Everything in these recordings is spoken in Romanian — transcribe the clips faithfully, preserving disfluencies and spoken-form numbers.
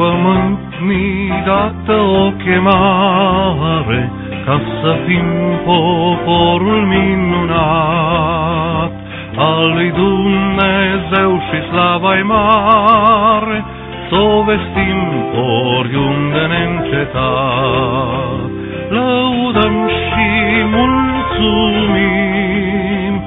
pământ mi-i dată o chemare, ca să fim poporul minunat al lui Dumnezeu și slava-i mare, s-o vestim oriunde neîncetat. Lăudăm și mulțumim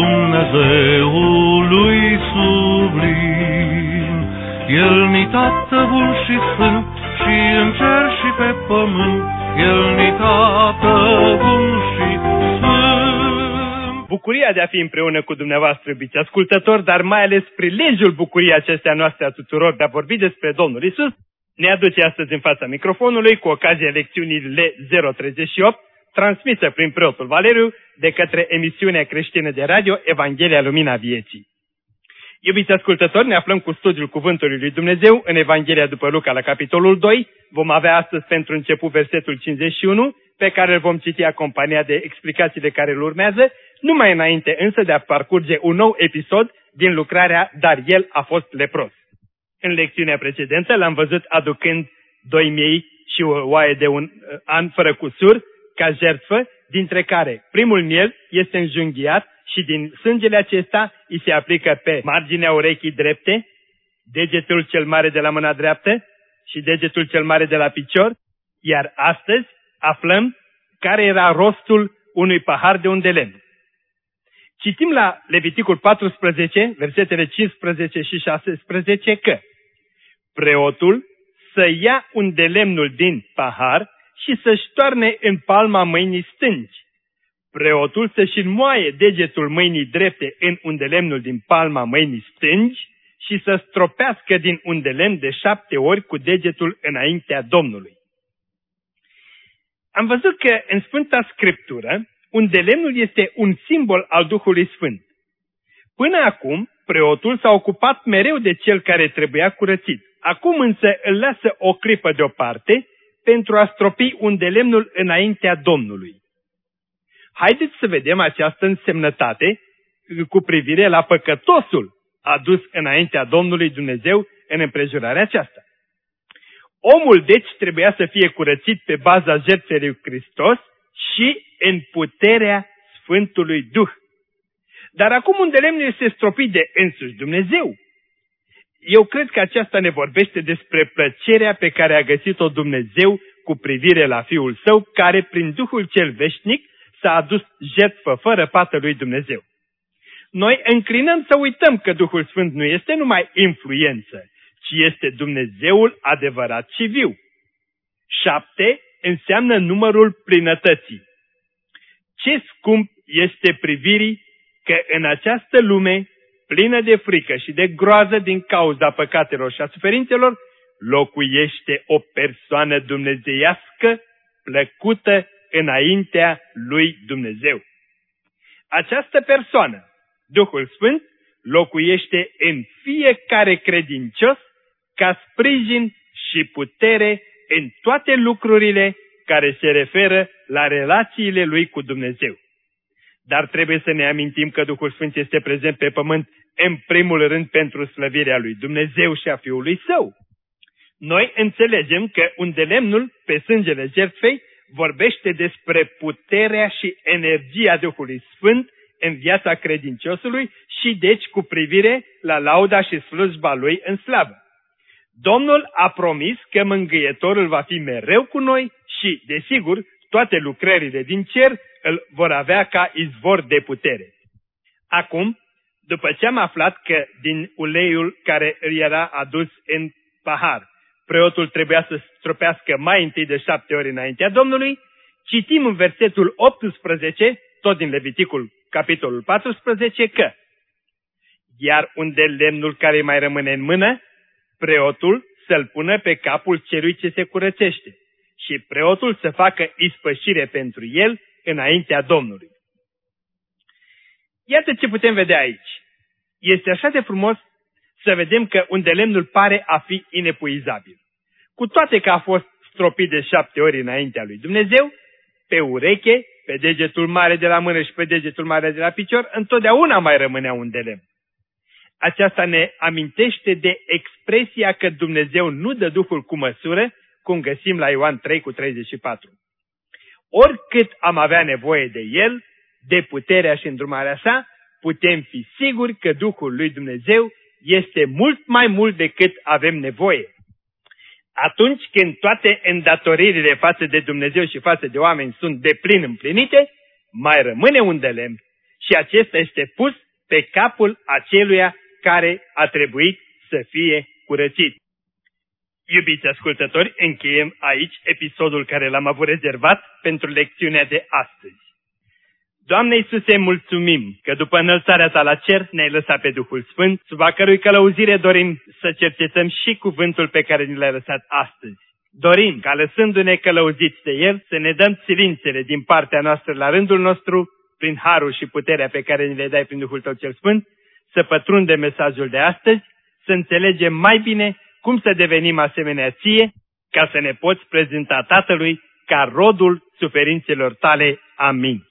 Dumnezeului sublim. El-ni Tată bun și sfânt, și în cer și pe pământ, El-ni Tată bun și sfânt. Bucuria de a fi împreună cu dumneavoastră, iubiți ascultători, dar mai ales prilejul bucuriei acestea noastre a tuturor de a vorbi despre Domnul Isus, ne aduce astăzi în fața microfonului cu ocazia lecțiunii L zero treizeci și opt, transmisă prin preotul Valeriu de către emisiunea creștină de radio Evanghelia Lumina Vieții. Iubiți ascultători, ne aflăm cu studiul Cuvântului lui Dumnezeu în Evanghelia după Luca la capitolul doi. Vom avea astăzi pentru început versetul cincizeci și unu, pe care îl vom citi acompaniat de explicațiile care îl urmează, numai înainte însă de a parcurge un nou episod din lucrarea Dar el a fost lepros. În lecțiunea precedentă l-am văzut aducând doi miei și o oaie de un an fără cusur ca jertfă, dintre care primul miel este înjunghiat și din sângele acesta îi se aplică pe marginea urechii drepte, degetul cel mare de la mâna dreaptă și degetul cel mare de la picior, iar astăzi aflăm care era rostul unui pahar de un de lemn. Citim la Leviticul paisprezece, versetele cincisprezece și șaisprezece că preotul să ia un de lemnul din pahar și să-și toarne în palma mâinii stângi. Preotul să-și înmoaie degetul mâinii drepte în undelemnul din palma mâinii stângi și să stropească din undelemn de șapte ori cu degetul înaintea Domnului. Am văzut că în Sfânta Scriptură undelemnul este un simbol al Duhului Sfânt. Până acum, preotul s-a ocupat mereu de cel care trebuia curățit. Acum însă îl lasă o clipă deoparte pentru a stropi undelemnul înaintea Domnului. Haideți să vedem această însemnătate cu privire la păcătosul adus înaintea Domnului Dumnezeu în împrejurarea aceasta. Omul, deci, trebuia să fie curățit pe baza jertfei lui Hristos și în puterea Sfântului Duh. Dar acum undelemnul este stropit de însuși Dumnezeu. Eu cred că aceasta ne vorbește despre plăcerea pe care a găsit-o Dumnezeu cu privire la Fiul Său, care prin Duhul cel veșnic s-a adus jertfă fără pată lui Dumnezeu. Noi înclinăm să uităm că Duhul Sfânt nu este numai influență, ci este Dumnezeul adevărat și viu. Șapte înseamnă numărul plinătății. Ce scump este privirii că în această lume, plină de frică și de groază din cauza păcatelor și a suferințelor, locuiește o persoană dumnezeiască, plăcută înaintea lui Dumnezeu. Această persoană, Duhul Sfânt, locuiește în fiecare credincios ca sprijin și putere în toate lucrurile care se referă la relațiile lui cu Dumnezeu. Dar trebuie să ne amintim că Duhul Sfânt este prezent pe pământ în primul rând pentru slăvirea lui Dumnezeu și a Fiului Său. Noi înțelegem că undelemnul pe sângele jertfei vorbește despre puterea și energia Duhului Sfânt în viața credinciosului și deci cu privire la lauda și slujba lui în slavă. Domnul a promis că mângâietorul va fi mereu cu noi și, desigur, toate lucrările din cer îl vor avea ca izvor de putere. Acum, după ce am aflat că din uleiul care îi era adus în pahar, preotul trebuia să stropească mai întâi de șapte ori înaintea Domnului, citim în versetul optsprezece, tot din Leviticul, capitolul paisprezece, că iar unde lemnul care mai rămâne în mână, preotul să-l pună pe capul celui ce se curățește și preotul să facă ispășire pentru el înaintea Domnului. Iată ce putem vedea aici. Este așa de frumos să vedem că undelemnul pare a fi inepuizabil. Cu toate că a fost stropit de șapte ori înaintea lui Dumnezeu, pe ureche, pe degetul mare de la mână și pe degetul mare de la picior, întotdeauna mai rămânea un de lemn. Aceasta ne amintește de expresia că Dumnezeu nu dă Duhul cu măsură, cum găsim la Ioan trei cu treizeci și patru. Oricât am avea nevoie de El, de puterea și îndrumarea sa, putem fi siguri că Duhul lui Dumnezeu este mult mai mult decât avem nevoie. Atunci când toate îndatoririle față de Dumnezeu și față de oameni sunt deplin împlinite, mai rămâne un de lemn și acesta este pus pe capul aceluia care a trebuit să fie curățit. Iubiți ascultători, încheiem aici episodul care l-am avut rezervat pentru lecțiunea de astăzi. Doamne Iisuse, mulțumim că după înălțarea Ta la cer ne-ai lăsat pe Duhul Sfânt, sub a cărui călăuzire dorim să cercetăm și cuvântul pe care ni l-ai lăsat astăzi. Dorim ca, lăsându-ne călăuziți de El, să ne dăm silințele din partea noastră la rândul nostru, prin harul și puterea pe care ni le dai prin Duhul Tău cel Sfânt, să pătrundem mesajul de astăzi, să înțelegem mai bine cum să devenim asemenea Ție, ca să ne poți prezenta Tatălui ca rodul suferințelor Tale. Amin.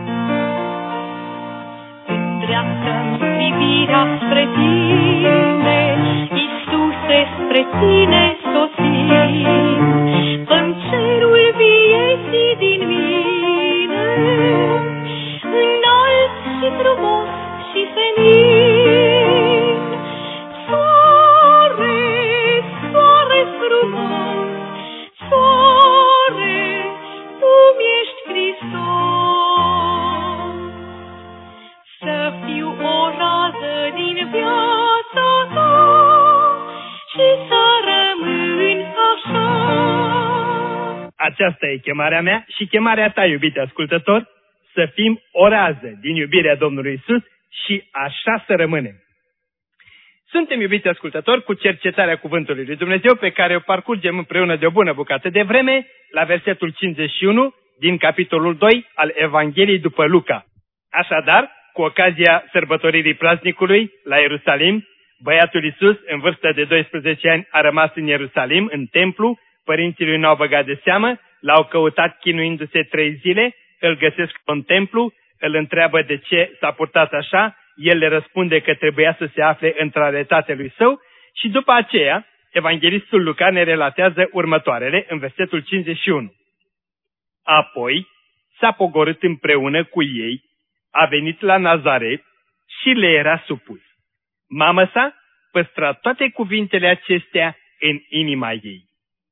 Îndreaptă-mi privirea spre Tine, Iisuse, spre Tine sosim, în cerul vieții din mine, înalt și frumos și senin. Soare, soare frumos, soare, Tu mi-ești Hristos. Să fiu o rază din viața Ta și să rămân așa. Aceasta e chemarea mea și chemarea ta, iubite ascultător, să fim o rază din iubirea Domnului Iisus și așa să rămânem. Suntem, iubiți ascultători, cu cercetarea Cuvântului lui Dumnezeu pe care o parcurgem împreună de o bună bucată de vreme la versetul cincizeci și unu din capitolul doi al Evangheliei după Luca. Așadar, cu ocazia sărbătoririi praznicului la Ierusalim, băiatul Iisus, în vârstă de doisprezece ani, a rămas în Ierusalim, în templu, părinții lui n-au băgat de seamă, l-au căutat chinuindu-se trei zile, îl găsesc în templu, îl întreabă de ce s-a purtat așa, el le răspunde că trebuia să se afle într-ale tatălui său și după aceea, evanghelistul Luca ne relatează următoarele în versetul cincizeci și unu. Apoi s-a pogorât împreună cu ei, a venit la Nazaret și le era supus. Mama sa păstra toate cuvintele acestea în inima ei.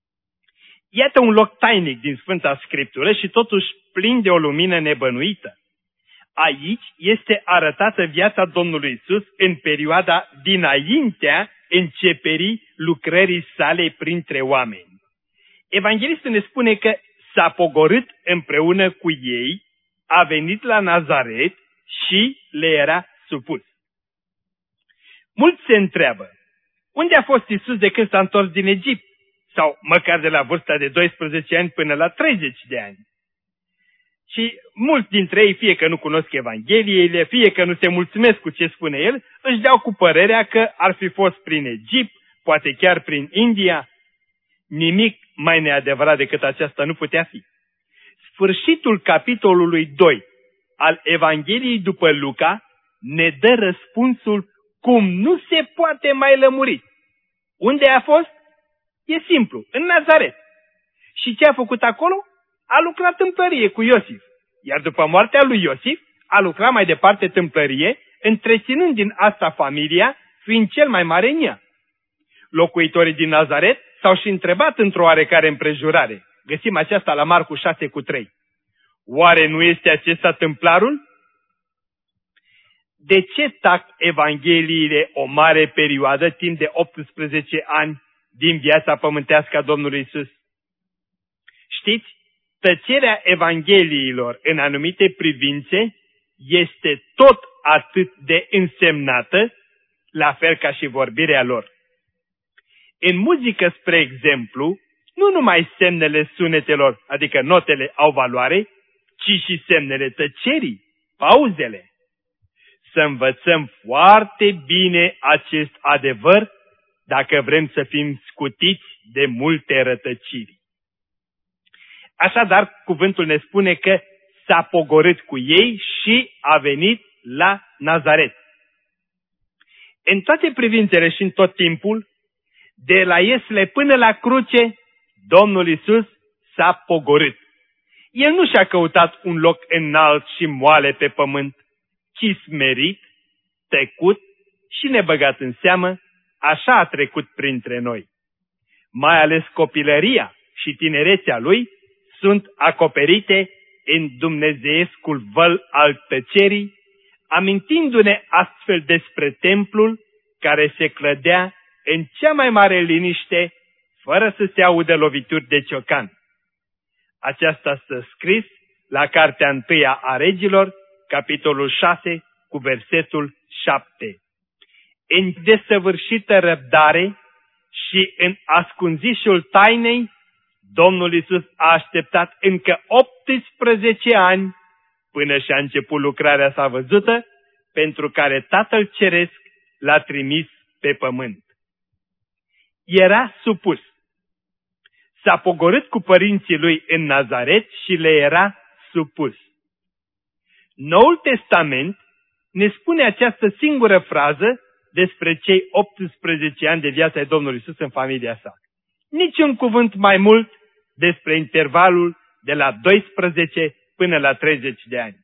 Iată un loc tainic din Sfânta Scriptură și totuși plin de o lumină nebănuită. Aici este arătată viața Domnului Iisus în perioada dinaintea începerii lucrării sale printre oameni. Evanghelistul ne spune că s-a pogorât împreună cu ei, a venit la Nazaret și le era supus. Mulți se întreabă, unde a fost Iisus de când s-a întors din Egipt? Sau măcar de la vârsta de doisprezece ani până la treizeci de ani. Și mulți dintre ei, fie că nu cunosc Evangheliile, fie că nu se mulțumesc cu ce spune el, își dau cu părerea că ar fi fost prin Egipt, poate chiar prin India. Nimic mai neadevărat decât aceasta nu putea fi. Sfârșitul capitolului doi al Evangheliei după Luca ne dă răspunsul cum nu se poate mai lămuri. Unde a fost? E simplu, în Nazaret. Și ce a făcut acolo? A lucrat tâmplărie cu Iosif. Iar după moartea lui Iosif, a lucrat mai departe tâmplărie, întreținând din asta familia, fiind cel mai mare în ea. Locuitorii din Nazaret s-au și întrebat într-o oarecare împrejurare. Găsim aceasta la Marcu șase cu trei. Oare nu este acesta tâmplarul? De ce tac Evangheliile o mare perioadă, timp de optsprezece ani, din viața pământească a Domnului Iisus? Știți, tăcerea Evangheliilor în anumite privințe este tot atât de însemnată, la fel ca și vorbirea lor. În muzică, spre exemplu, nu numai semnele sunetelor, adică notele, au valoare, ci și semnele tăcerii, pauzele. Să învățăm foarte bine acest adevăr dacă vrem să fim scutiți de multe rătăciri. Așadar, cuvântul ne spune că s-a pogorât cu ei și a venit la Nazaret. În toate privințele și în tot timpul, de la Iesle până la cruce, Domnul Iisus s-a pogorât. El nu și-a căutat un loc înalt și moale pe pământ, ci smerit, tăcut și nebăgat în seamă, așa a trecut printre noi. Mai ales copilăria și tinerețea lui sunt acoperite în dumnezeiescul văl al tăcerii, amintindu-ne astfel despre templul care se clădea în cea mai mare liniște, fără să se audă lovituri de ciocan. Aceasta stă scris la Cartea Întâia a Regilor, capitolul șase, cu versetul șapte. În desăvârșită răbdare și în ascunzișul tainei, Domnul Iisus a așteptat încă optsprezece ani până și-a început lucrarea sa văzută, pentru care Tatăl Ceresc l-a trimis pe pământ. Era supus. S-a pogorât cu părinții lui în Nazaret și le era supus. Noul Testament ne spune această singură frază despre cei optsprezece ani de viață ai Domnului Iisus în familia sa. Niciun cuvânt mai mult despre intervalul de la doisprezece până la treizeci de ani.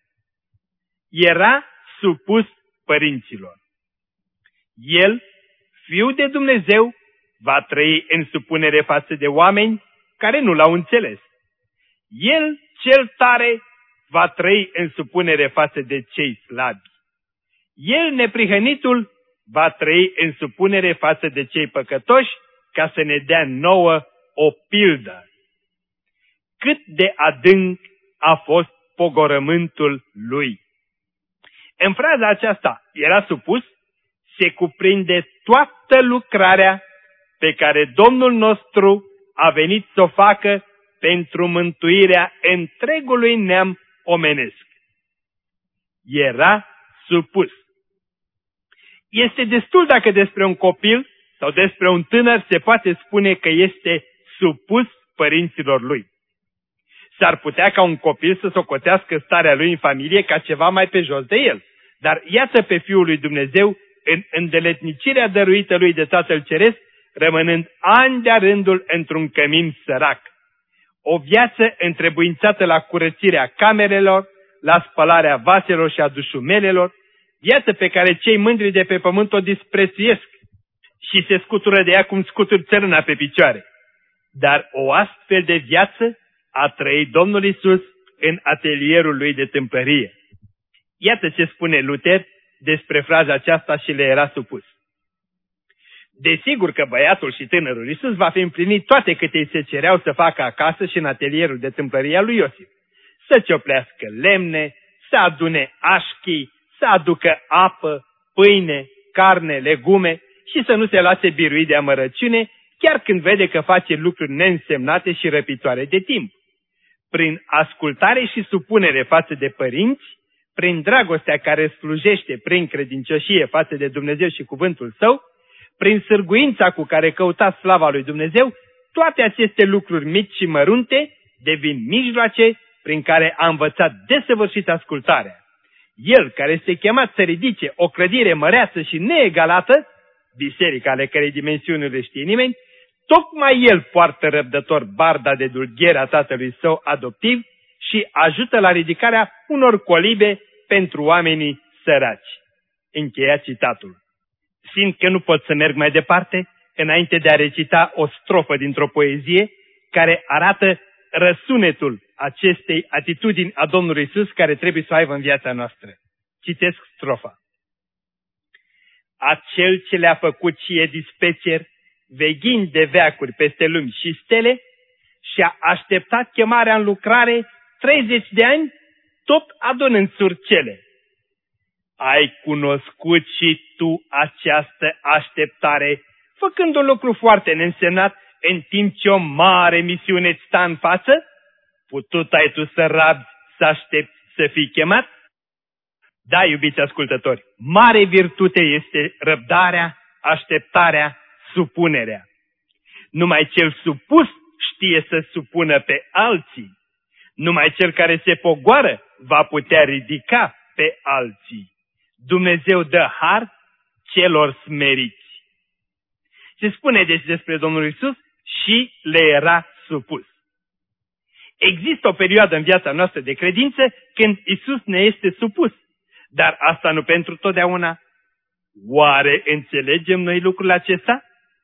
Era supus părinților. El, Fiul de Dumnezeu, va trăi în supunere față de oameni care nu l-au înțeles. El, cel tare, va trăi în supunere față de cei slabi. El, neprihănitul, va trăi în supunere față de cei păcătoși, ca să ne dea nouă o pildă. Cât de adânc a fost pogorământul lui. În fraza aceasta, era supus, se cuprinde toată lucrarea pe care Domnul nostru a venit să o facă pentru mântuirea întregului neam omenesc. Era supus. Este destul dacă despre un copil sau despre un tânăr se poate spune că este supus părinților lui. S-ar putea ca un copil să socotească starea lui în familie ca ceva mai pe jos de el. Dar iată pe Fiul lui Dumnezeu în îndeletnicirea dăruită lui de Tatăl Ceresc, rămânând ani de-a rândul într-un cămin sărac. O viață întrebuințată la curățirea camerelor, la spălarea vaselor și a dușumelelor, viață pe care cei mândri de pe pământ o disprețuiesc și se scutură de ea cum scuturi țărâna pe picioare. Dar o astfel de viață a trăit Domnul Iisus în atelierul lui de tâmplărie. Iată ce spune Luther despre fraza aceasta și le era supus. Desigur că băiatul și tânărul Iisus va fi împlinit toate câte îi se cereau să facă acasă și în atelierul de tâmplărie al lui Iosif. Să cioplească lemne, să adune așchii, să aducă apă, pâine, carne, legume și să nu se lase birui de amărăciune, chiar când vede că face lucruri neînsemnate și răpitoare de timp. Prin ascultare și supunere față de părinți, prin dragostea care slujește prin credincioșie față de Dumnezeu și cuvântul Său, prin sârguința cu care căuta slava lui Dumnezeu, toate aceste lucruri mici și mărunte devin mijloace prin care a învățat desăvârșit ascultarea. El, care este chemat să ridice o clădire măreață și neegalată, biserica ale cărei dimensiuni nu le știe nimeni, tocmai el poartă răbdător barda de dulghere a tatălui său adoptiv și ajută la ridicarea unor colibe pentru oamenii săraci. Încheia citatul. Simt că nu pot să merg mai departe înainte de a recita o strofă dintr-o poezie care arată răsunetul acestei atitudini a Domnului Iisus care trebuie să o aibă în viața noastră. Citesc strofa. Acel ce le-a făcut și e dispecer, veghind de veacuri peste lumi și stele, și-a așteptat chemarea în lucrare treizeci de ani, tot adunând surcele. Ai cunoscut și tu această așteptare, făcând un lucru foarte neînsemnat, în timp ce o mare misiune îți sta în față? Putut ai tu să rabzi, să aștepți să fii chemat? Da, iubiți ascultători, mare virtute este răbdarea, așteptarea, supunerea. Numai cel supus știe să supună pe alții. Numai cel care se pogoară va putea ridica pe alții. Dumnezeu dă har celor smeriți. Se spune deci despre Domnul Iisus și le era supus. Există o perioadă în viața noastră de credință când Iisus ne este supus, dar asta nu pentru totdeauna. Oare înțelegem noi lucrul acesta?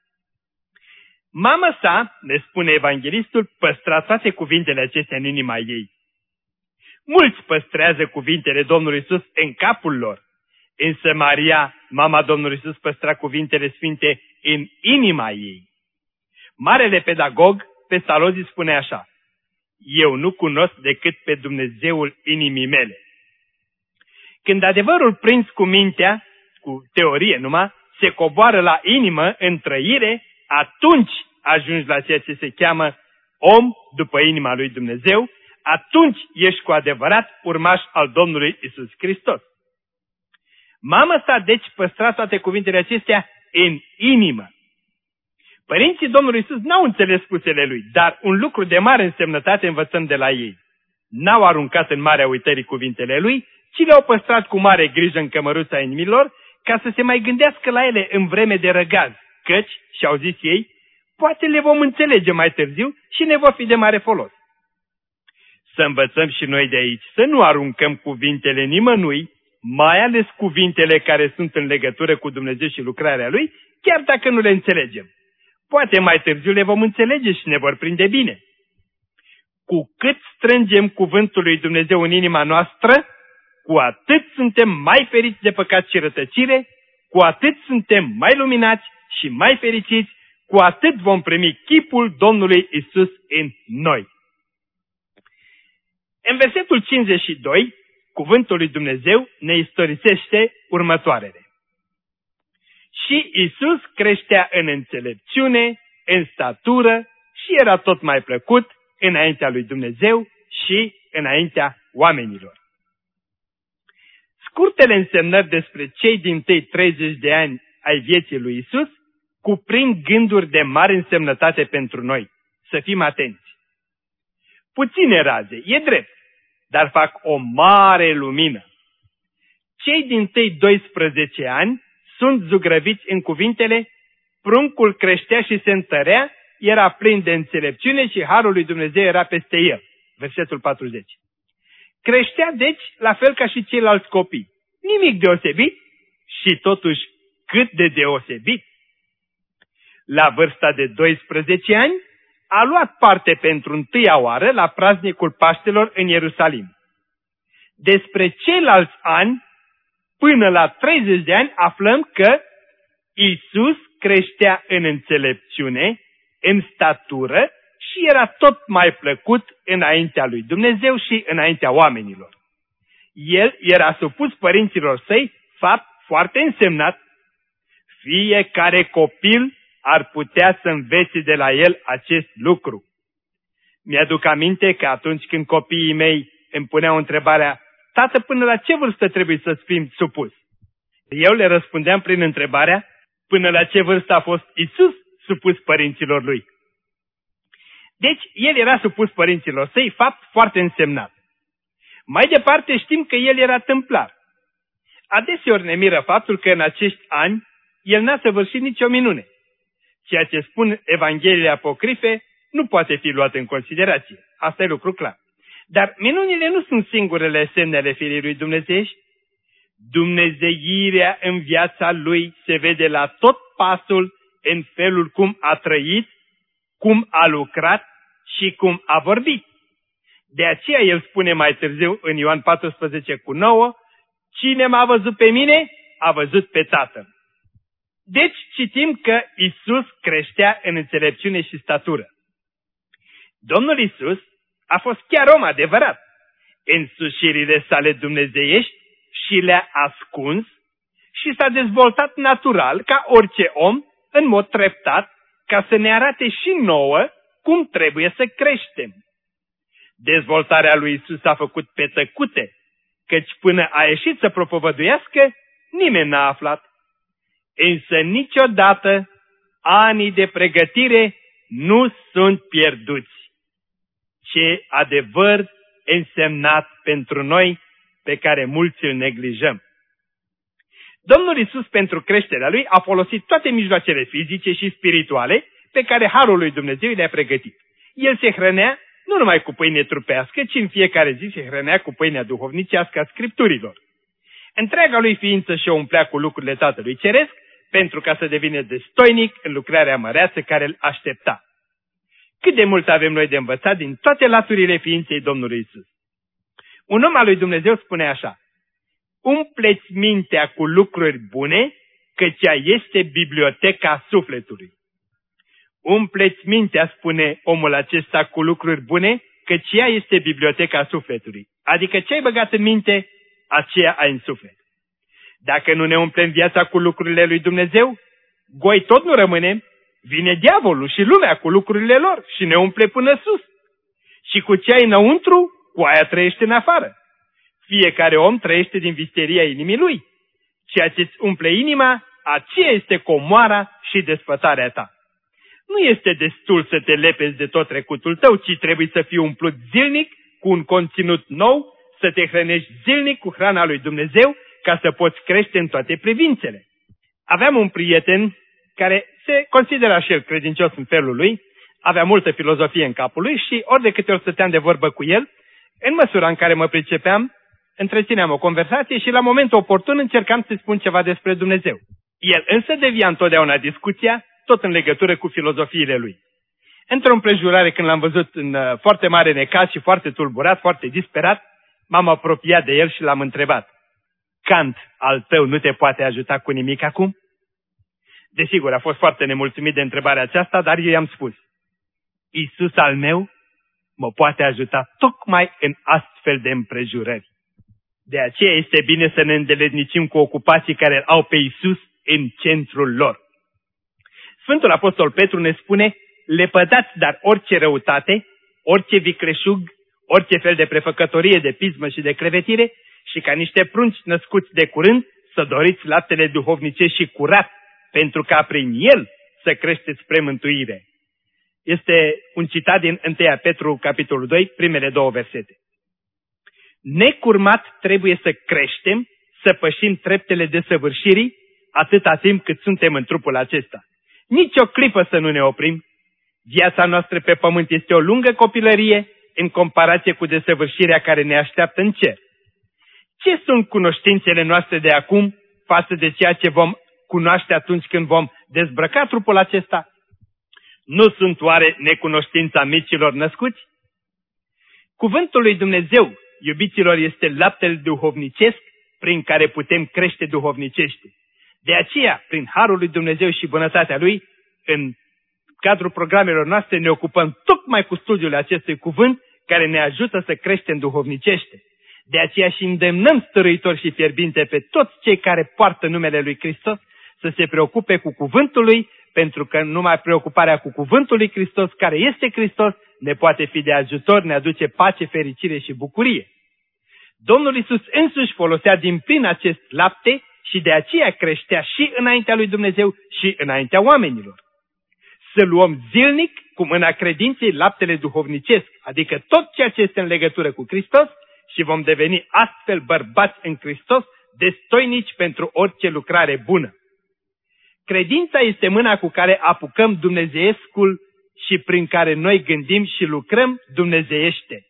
Mama sa, ne spune evanghelistul, păstra toate cuvintele acestea în inima ei. Mulți păstrează cuvintele Domnului Iisus în capul lor, însă Maria, mama Domnului Iisus, păstra cuvintele sfinte în inima ei. Marele pedagog Pestalozzi spune așa: eu nu cunosc decât pe Dumnezeul inimii mele. Când adevărul prins cu mintea, cu teorie numai, se coboară la inimă în trăire, atunci ajungi la ceea ce se cheamă om după inima lui Dumnezeu, atunci ești cu adevărat urmaș al Domnului Iisus Hristos. Mama sa deci păstra toate cuvintele acestea în inimă. Părinții Domnului Iisus n-au înțeles spusele lui, dar un lucru de mare însemnătate învățăm de la ei. N-au aruncat în marea uitării cuvintele lui, ci le-au păstrat cu mare grijă în cămăruța inimilor, ca să se mai gândească la ele în vreme de răgaz, căci, și-au zis ei, poate le vom înțelege mai târziu și ne vor fi de mare folos. Să învățăm și noi de aici, să nu aruncăm cuvintele nimănui, mai ales cuvintele care sunt în legătură cu Dumnezeu și lucrarea Lui, chiar dacă nu le înțelegem. Poate mai târziu le vom înțelege și ne vor prinde bine. Cu cât strângem cuvântul lui Dumnezeu în inima noastră, cu atât suntem mai feriți de păcat și rătăcire, cu atât suntem mai luminați și mai fericiți, cu atât vom primi chipul Domnului Isus în noi. În versetul cincizeci și doi, cuvântul lui Dumnezeu ne istorisește următoarele. Și Isus creștea în înțelepciune, în statură și era tot mai plăcut înaintea lui Dumnezeu și înaintea oamenilor. Scurtele însemnări despre cei dintâi treizeci de ani ai vieții lui Isus cuprind gânduri de mare însemnătate pentru noi. Să fim atenți. Puține raze, e drept, dar fac o mare lumină. Cei dintâi doisprezece ani sunt zugrăviți în cuvintele: pruncul creștea și se întărea, era plin de înțelepciune și harul lui Dumnezeu era peste el. Versetul patruzeci. Creștea deci la fel ca și ceilalți copii. Nimic deosebit și totuși cât de deosebit. La vârsta de doisprezece ani a luat parte pentru întâia oară la praznicul Paștelor în Ierusalim. Despre ceilalți ani, până la treizeci de ani, aflăm că Isus creștea în înțelepciune, în statură și era tot mai plăcut înaintea lui Dumnezeu și înaintea oamenilor. El era supus părinților săi, fapt foarte însemnat. Fiecare copil ar putea să învețe de la el acest lucru. Mi-aduc aminte că atunci când copiii mei îmi puneau întrebarea: tată, până la ce vârstă trebuie să fim supus? Eu le răspundeam prin întrebarea: până la ce vârstă a fost Isus supus părinților lui? Deci, el era supus părinților săi, fapt foarte însemnat. Mai departe știm că el era tâmplar. Adeseori ne miră faptul că în acești ani el n-a săvârșit nicio minune. Ceea ce spun Evangheliile apocrife nu poate fi luat în considerație. Asta e lucru clar. Dar minunile nu sunt singurele semne ale firii lui Dumnezeiești. Dumnezeirea în viața lui se vede la tot pasul, în felul cum a trăit, cum a lucrat și cum a vorbit. De aceea el spune mai târziu în Ioan paisprezece cu nouă: cine m-a văzut pe mine, a văzut pe Tatăl. Deci citim că Isus creștea în înțelepciune și statură. Domnul Isus a fost chiar om adevărat. Însușirile sale dumnezeiești și le-a ascuns și s-a dezvoltat natural ca orice om, în mod treptat, ca să ne arate și nouă cum trebuie să creștem. Dezvoltarea lui Isus a făcut pe tăcute, căci până a ieșit să propovăduiască, nimeni n-a aflat. Însă niciodată anii de pregătire nu sunt pierduți. Ce adevăr însemnat pentru noi, pe care mulți îl neglijăm. Domnul Iisus, pentru creșterea lui, a folosit toate mijloacele fizice și spirituale pe care harul lui Dumnezeu le-a pregătit. El se hrănea nu numai cu pâine trupească, ci în fiecare zi se hrănea cu pâinea duhovnicească a Scripturilor. Întreaga lui ființă și-o umplea cu lucrurile Tatălui Ceresc, pentru ca să devină destoinic în lucrarea măreață care îl aștepta. Cât de mult avem noi de învățat din toate laturile ființei Domnului Iisus. Un om al lui Dumnezeu spune așa: umpleți mintea cu lucruri bune, căci ea este biblioteca sufletului. Umpleți mintea, spune omul acesta, cu lucruri bune, căci ea este biblioteca sufletului. Adică ce ai băgat în minte, aceea ai în suflet. Dacă nu ne umplem viața cu lucrurile lui Dumnezeu, goi tot nu rămânem, vine diavolul și lumea cu lucrurile lor și ne umple până sus. Și cu ce ai înăuntru, cu aia trăiește în afară. Fiecare om trăiește din visteria inimii lui. Ceea ce-ți umple inima, aceea este comoara și desfătarea ta. Nu este destul să te lepezi de tot trecutul tău, ci trebuie să fii umplut zilnic cu un conținut nou, să te hrănești zilnic cu hrana lui Dumnezeu, ca să poți crește în toate privințele. Aveam un prieten care se considera și el credincios în felul lui, avea multă filozofie în capul lui și ori de câte ori stăteam de vorbă cu el, în măsura în care mă pricepeam, întrețineam o conversație și la momentul oportun încercam să spun ceva despre Dumnezeu. El însă devia întotdeauna discuția, tot în legătură cu filozofiile lui. Într-o împrejurare, când l-am văzut în uh, foarte mare necaz și foarte tulburat, foarte disperat, m-am apropiat de el și l-am întrebat: Kant al tău nu te poate ajuta cu nimic acum? Desigur, a fost foarte nemulțumit de întrebarea aceasta, dar eu i-am spus: Iisus al meu mă poate ajuta tocmai în astfel de împrejurări. De aceea este bine să ne îndeletnicim cu ocupații care îl au pe Iisus în centrul lor. Sfântul Apostol Petru ne spune: lepădați dar orice răutate, orice vicleșug, orice fel de prefăcătorie, de pismă și de crevetire, și ca niște prunci născuți de curând să doriți laptele duhovnicesc și curat, pentru ca prin el să creșteți spre mântuire. Este un citat din întâi Petru, capitolul doi, primele două versete. Necurmat trebuie să creștem, să pășim treptele desăvârșirii, atâta timp cât suntem în trupul acesta. Nici o clipă să nu ne oprim. Viața noastră pe pământ este o lungă copilărie în comparație cu desăvârșirea care ne așteaptă în cer. Ce sunt cunoștințele noastre de acum față de ceea ce vom cunoaște atunci când vom dezbrăca trupul acesta? Nu sunt oare necunoștința micilor născuți? Cuvântul lui Dumnezeu, iubiților, este laptele duhovnicesc prin care putem crește duhovnicește. De aceea, prin harul lui Dumnezeu și bunătatea lui, în cadrul programelor noastre ne ocupăm tocmai cu studiul acestui cuvânt care ne ajută să creștem duhovnicește. De aceea și îndemnăm stăruitori și fierbinte pe toți cei care poartă numele lui Hristos să se preocupe cu cuvântul lui, pentru că numai preocuparea cu cuvântul lui Hristos, care este Hristos, ne poate fi de ajutor, ne aduce pace, fericire și bucurie. Domnul Iisus însuși folosea din plin acest lapte și de aceea creștea și înaintea lui Dumnezeu și înaintea oamenilor. Să luăm zilnic cu mâna credinței laptele duhovnicesc, adică tot ceea ce este în legătură cu Hristos, și vom deveni astfel bărbați în Hristos, destoinici pentru orice lucrare bună. Credința este mâna cu care apucăm dumnezeiescul și prin care noi gândim și lucrăm dumnezeiește.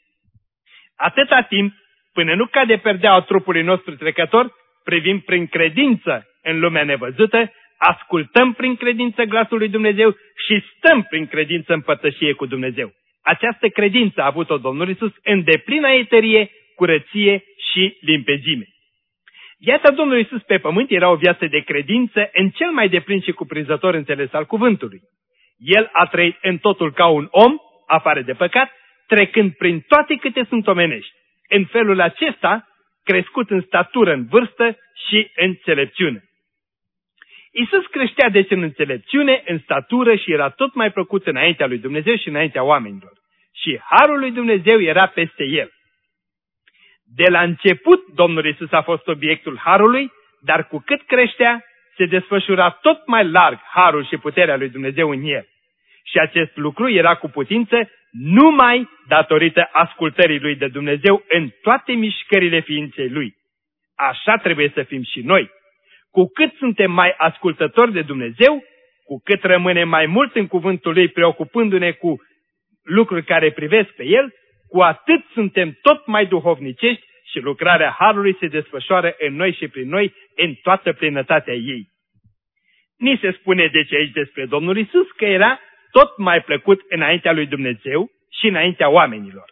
Atâta timp, până nu cade perdeaua trupului nostru trecător, privim prin credință în lumea nevăzută, ascultăm prin credință glasul lui Dumnezeu și stăm prin credință în părtășie cu Dumnezeu. Această credință a avut-o Domnul Iisus în deplină eterie, curăție și limpezime. Viața Domnului Iisus pe pământ era o viață de credință în cel mai deplin și cuprinzător înțeles al cuvântului. El a trăit în totul ca un om, afară de păcat, trecând prin toate câte sunt omenești. În felul acesta, crescut în statură, în vârstă și în înțelepciune. Iisus creștea deci în înțelepciune, în statură și era tot mai plăcut înaintea lui Dumnezeu și înaintea oamenilor. Și harul lui Dumnezeu era peste el. De la început, Domnul Iisus a fost obiectul harului, dar cu cât creștea, se desfășura tot mai larg harul și puterea lui Dumnezeu în el. Și acest lucru era cu putință numai datorită ascultării lui de Dumnezeu în toate mișcările ființei lui. Așa trebuie să fim și noi. Cu cât suntem mai ascultători de Dumnezeu, cu cât rămânem mai mult în cuvântul Lui, preocupându-ne cu lucruri care privesc pe El, cu atât suntem tot mai duhovnicești și lucrarea Harului se desfășoară în noi și prin noi în toată plinătatea ei. Ni se spune deci aici despre Domnul Iisus că era tot mai plăcut înaintea lui Dumnezeu și înaintea oamenilor.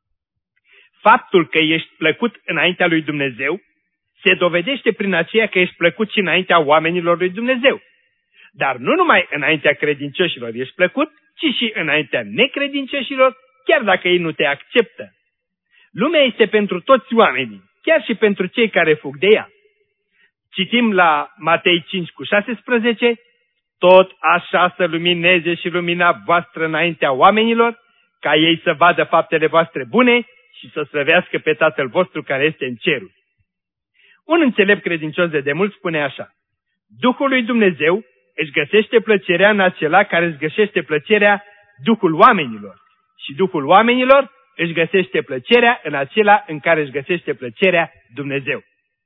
Faptul că ești plăcut înaintea lui Dumnezeu se dovedește prin aceea că ești plăcut și înaintea oamenilor lui Dumnezeu. Dar nu numai înaintea credincioșilor ești plăcut, ci și înaintea necredincioșilor, chiar dacă ei nu te acceptă. Lumea este pentru toți oamenii, chiar și pentru cei care fug de ea. Citim la Matei cinci cu șaisprezece, tot așa să lumineze și lumina voastră înaintea oamenilor, ca ei să vadă faptele voastre bune și să slăvească pe Tatăl vostru care este în ceruri. Un înțelept credincios de demult spune așa: Duhul lui Dumnezeu își găsește plăcerea în acela care își găsește plăcerea Duhul oamenilor și Duhul oamenilor își găsește plăcerea în acela în care își găsește plăcerea Dumnezeu.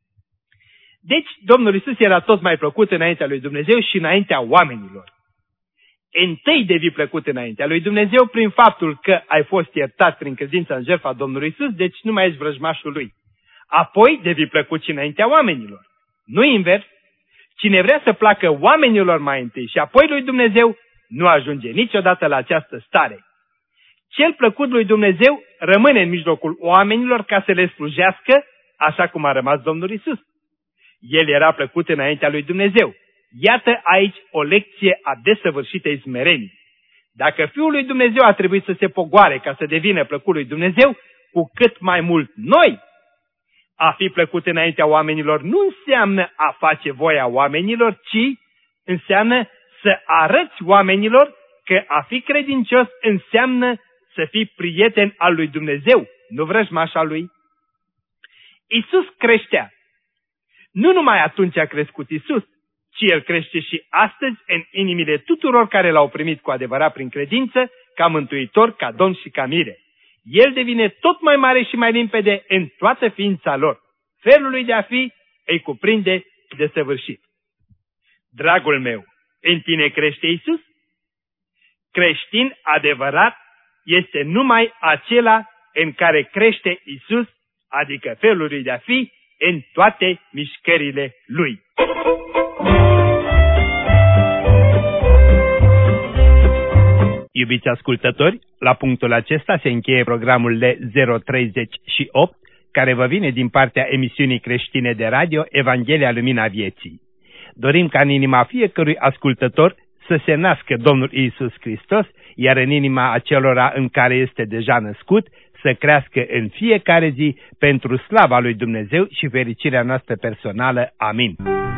Deci, Domnul Iisus era tot mai plăcut înaintea lui Dumnezeu și înaintea oamenilor. Întâi devii plăcut înaintea lui Dumnezeu prin faptul că ai fost iertat prin credința în jertfa Domnului Iisus, deci nu mai ești vrăjmașul lui. Apoi devii plăcut și înaintea oamenilor. Nu invers. Cine vrea să placă oamenilor mai întâi și apoi lui Dumnezeu, nu ajunge niciodată la această stare. Cel plăcut lui Dumnezeu rămâne în mijlocul oamenilor ca să le slujească, așa cum a rămas Domnul Iisus. El era plăcut înaintea lui Dumnezeu. Iată aici o lecție a desăvârșitei smerenii. Dacă Fiul lui Dumnezeu a trebuit să se pogoare ca să devină plăcut lui Dumnezeu, cu cât mai mult noi. A fi plăcut înaintea oamenilor nu înseamnă a face voia oamenilor, ci înseamnă să arăți oamenilor că a fi credincios înseamnă să fii prieten al lui Dumnezeu, nu vrăjmaș al lui. Iisus creștea. Nu numai atunci a crescut Iisus, ci El crește și astăzi în inimile tuturor care L-au primit cu adevărat prin credință, ca mântuitor, ca Domn și ca mire. El devine tot mai mare și mai limpede în toată ființa lor. Felul lui de a fi îi cuprinde desăvârșit. Dragul meu, în tine crește Iisus? Creștin adevărat este numai acela în care crește Iisus, adică felul lui de a fi, în toate mișcările lui. Iubiți ascultători, la punctul acesta se încheie programul L zero treizeci și opt, care vă vine din partea emisiunii creștine de radio Evanghelia Lumina Vieții. Dorim ca în inima fiecărui ascultător să se nască Domnul Iisus Hristos, iar în inima acelora în care este deja născut, să crească în fiecare zi pentru slava lui Dumnezeu și fericirea noastră personală. Amin.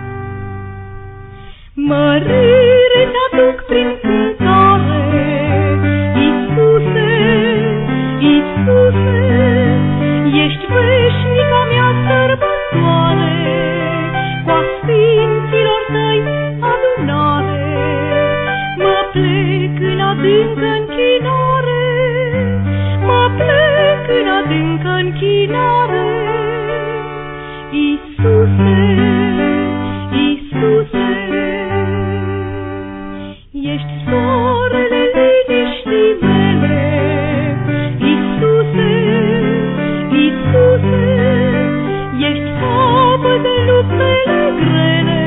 Mărire te-aduc prin cântare, Iisuse, Iisuse, ești veșnica mea sărbătoare, cu a sfinților tăi adunare, mă plec în adâncă închinare, mă plec în adâncă închinare, Iisuse, Iisuse. Ești soarele liniștii mele, Iisuse, Iisuse, ești apă de luptele grele,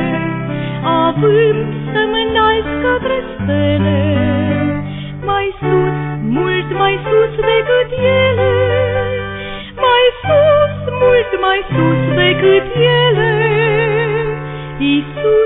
având să mă înalți către stele, mai sus, mult mai sus decât ele, mai sus, mult mai sus decât ele, Iisuse.